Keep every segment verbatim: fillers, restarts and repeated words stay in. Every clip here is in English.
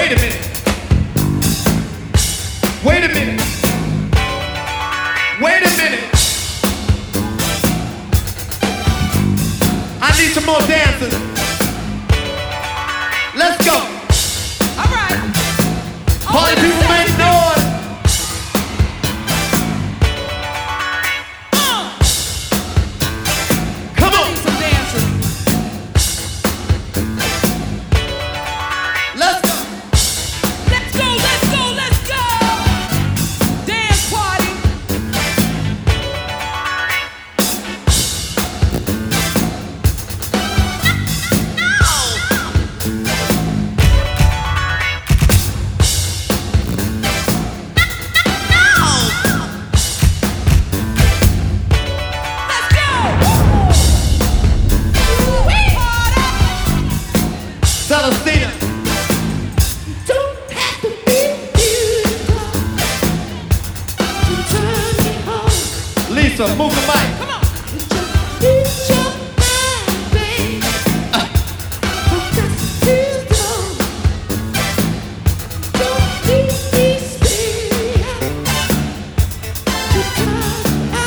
Wait a minute. Wait a minute. Wait a minute. I need some more dancers. Let's go. All right. Party people make noise. Uh. Come I on. need some dancers. Let's go. Let's go, let's go, let's go. Dance party. Let's go. Woo-wee. Celestina. Don't have to be beautiful to turn me on. Lisa, move the mic. Come on. It's your mind, babe. But that's too long. Don't leave me scared because I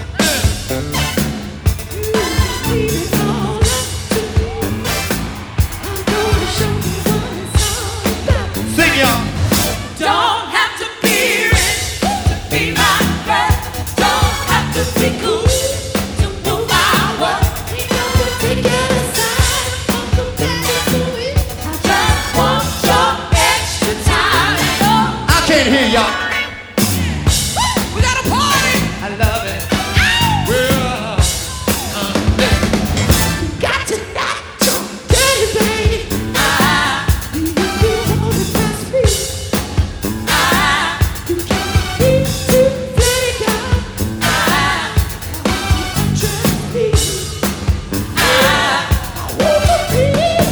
leave it all up to you. I'm gonna show you what it's all about. Sing, y'all. Don't have to be rich to be my girl. Don't have to be cool to move my world. Ain't no particular side I'm compared to it. I Just want your extra time. Oh, I can't hear y'all. we got a party. I love it. Well, got to knock your dirty, babe. You wanna impress me. You can't be too pretty, girl. Trust me. I wanna be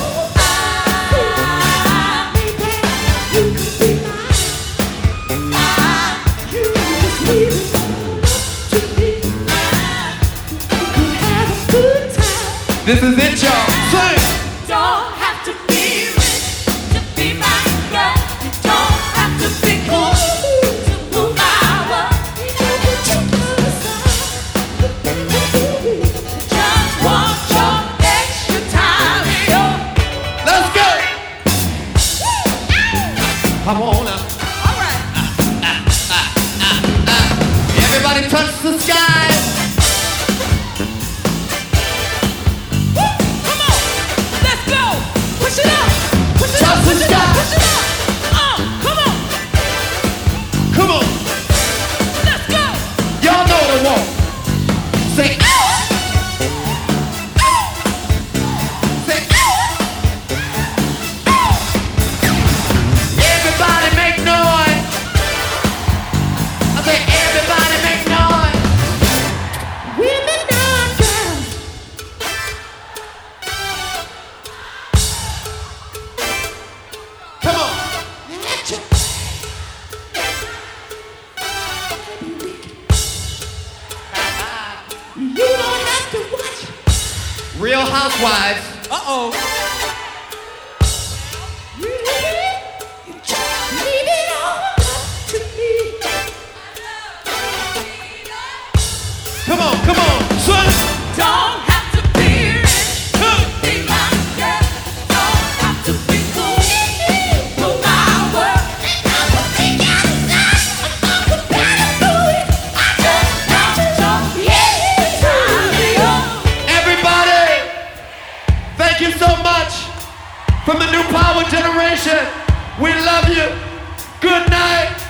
baby. You can be mine. You just leave it all up to me. We could have a good time. this is it, y'all. Sing. Don't have to be rich to be my girl. You don't have to be cool to move my world. Ain't no particular side I'm compared to it. Just want your extra time. Oh, Let's go. Come on now. all right. Everybody touch the sky. Come on, let's go. Push it up, push it Touch up, the push it sky. up, push it up. Uh, come on, Come on. let's go. Y'all know the walk. Say, ow. Say, ow. Everybody make noise. I say, everybody make noise. Women are girls. Come on. You don't have to watch. Real Housewives. Uh-oh. You just leave it all up to me. Come on, come on. Son. Don't have to be rich to be my girl. Don't have to be cool to move my world. I'm a big outside. I'm compared to it. I just want your extra time. Oh. Everybody, thank you so much. From the new power generation, we love you. Good night.